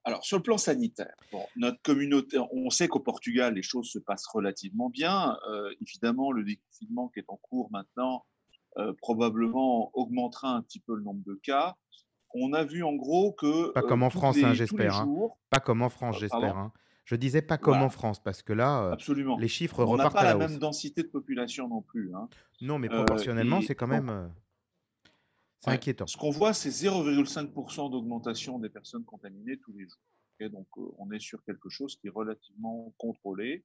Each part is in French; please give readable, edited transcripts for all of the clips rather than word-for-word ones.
Alors, sur le plan sanitaire, bon, notre communauté, on sait qu'au Portugal, les choses se passent relativement bien. Évidemment, le déconfinement qui est en cours maintenant probablement augmentera un petit peu le nombre de cas. On a vu en gros que Pas comme en France, hein, tous les j'espère, hein. jours, Pas comme en France, j'espère, pardon, hein. Je disais pas comme en voilà, France parce que là, absolument. les chiffres On n'a repartent pas à la la même hausse. densité de population non plus, hein. Non, mais proportionnellement, Et c'est quand donc, même, c'est ouais, inquiétant. ce qu'on voit, c'est 0,5% d'augmentation des personnes contaminées tous les jours. Ok, donc, on est sur quelque chose qui est relativement contrôlé.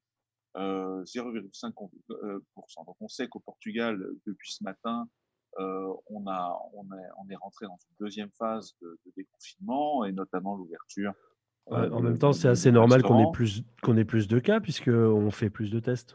0,5%. Donc on sait qu'au Portugal, depuis ce matin, on est rentré dans une deuxième phase de déconfinement et notamment l'ouverture Ouais, en même temps, c'est de assez nos normal restaurants. qu'on ait plus de cas puisqu'on fait plus de tests.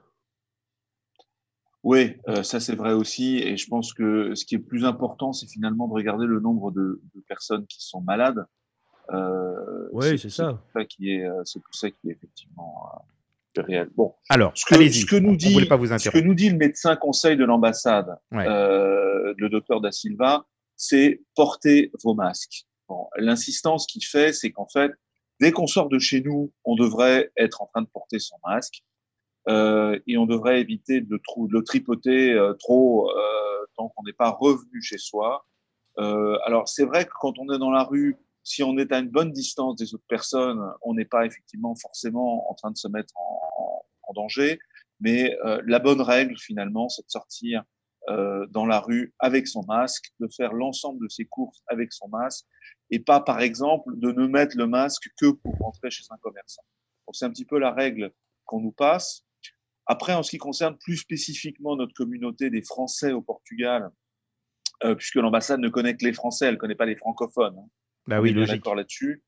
Oui, ça c'est vrai aussi. Et je pense que ce qui est plus important, c'est finalement de regarder le nombre de personnes qui sont malades. Oui, c'est ça. C'est tout ça qui est effectivement réel. Bon, Alors, allez-y, on voulait pas vous ce que nous interrompre. dit le médecin conseil de l'ambassade, Ouais. le docteur Da Silva, c'est porter vos masques. Bon, l'insistance qu'il fait, c'est qu'en fait, dès qu'on sort de chez nous, on devrait être en train de porter son masque et on devrait éviter de le tripoter trop tant qu'on n'est pas revenu chez soi. Alors, c'est vrai que quand on est dans la rue, si on est à une bonne distance des autres personnes, on n'est pas effectivement forcément en train de se mettre en danger. Mais la bonne règle, finalement, c'est de sortir dans la rue avec son masque, de faire l'ensemble de ses courses avec son masque, et pas, par exemple, de ne mettre le masque que pour rentrer chez un commerçant. Donc, c'est un petit peu la règle qu'on nous passe. Après, en ce qui concerne plus spécifiquement notre communauté des Français au Portugal, puisque l'ambassade ne connaît que les Français, elle ne connaît pas les francophones, hein. Bah On oui, est bien d'accord logique. là-dessus.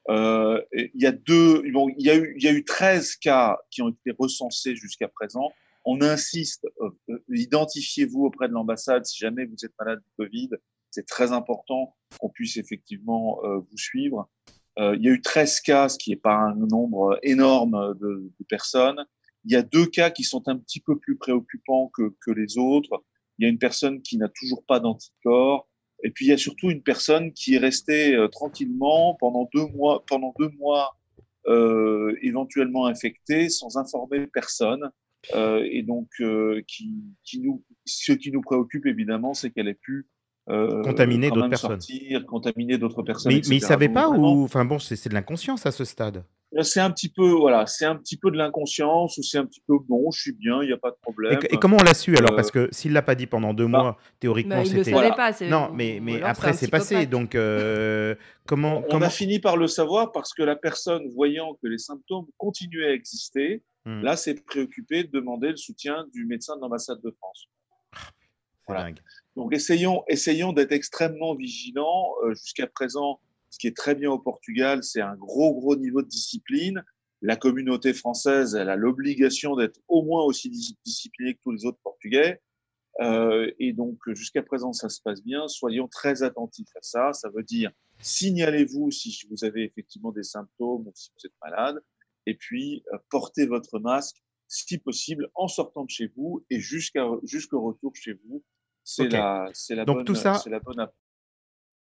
Il y a eu 13 cas qui ont été recensés jusqu'à présent. On insiste, identifiez-vous auprès de l'ambassade si jamais vous êtes malade du Covid. C'est très important qu'on puisse effectivement vous suivre. Il y a eu 13 cas, ce qui n'est pas un nombre énorme de personnes. Il y a 2 cas qui sont un petit peu plus préoccupants que les autres. Il y a une personne qui n'a toujours pas d'anticorps. Et puis, il y a surtout une personne qui est restée tranquillement pendant 2 mois éventuellement infectée sans informer personne. Et donc, ce qui nous préoccupe évidemment, c'est qu'elle ait pu Contaminer quand d'autres même personnes. sortir, contaminer d'autres personnes, Mais ils etc. savaient Donc pas vraiment, ou enfin bon, c'est de l'inconscience à ce stade? c'est un petit peu, voilà, c'est un petit peu de l'inconscience ou c'est un petit peu bon, je suis bien, il n'y a pas de problème. Et comment on l'a su alors? Euh, Parce que s'il l'a pas dit pendant 2 ben, mois, théoriquement Bah, il le c'était savait voilà, pas, c'est non, ou mais alors c'est après un c'est passé psychopathe. donc comment on a comment fini par le savoir parce que la personne, voyant que les symptômes continuaient à exister, mmh, là, s'est préoccupée de demander le soutien du médecin de l'ambassade de France. c'est Voilà. dingue. Donc, essayons d'être extrêmement vigilants. Jusqu'à présent, ce qui est très bien au Portugal, c'est un gros niveau de discipline. La communauté française, elle a l'obligation d'être au moins aussi disciplinée que tous les autres Portugais. Et donc, jusqu'à présent, ça se passe bien. Soyons très attentifs à ça. Ça veut dire, signalez-vous si vous avez effectivement des symptômes ou si vous êtes malade. Et puis, portez votre masque, si possible, en sortant de chez vous et jusqu'au retour chez vous. OK. C'est la Donc tout ça bonne approche.